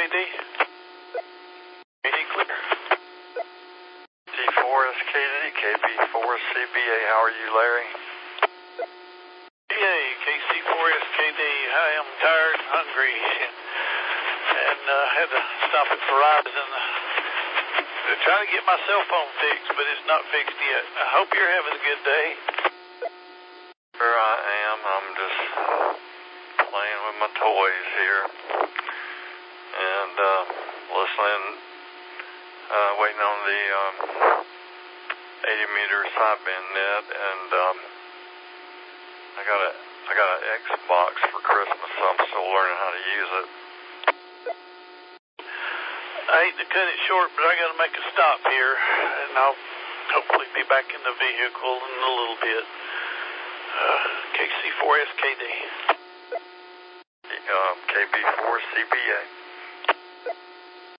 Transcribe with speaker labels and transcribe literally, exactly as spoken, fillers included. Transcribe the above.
Speaker 1: D? K D clear.
Speaker 2: K four S K D, K B four C B A, how are you, Larry?
Speaker 1: B A, K C four S K D, I am tired and hungry, and uh, had to stop at Verizon. Uh, trying to get my cell phone fixed, but it's not fixed yet. I hope you're having a good day.
Speaker 2: Sure I am. I'm just playing with my toys here and uh, listening, uh, waiting on the um, eighty meter sideband net, and um, I got a I got an Xbox for Christmas, so I'm still learning how to use it.
Speaker 1: I hate to cut it short, but I got to make a stop here, and I'll hopefully be back in the vehicle in a little bit. Uh, K C four S K D.
Speaker 2: Uh, K B four C B A.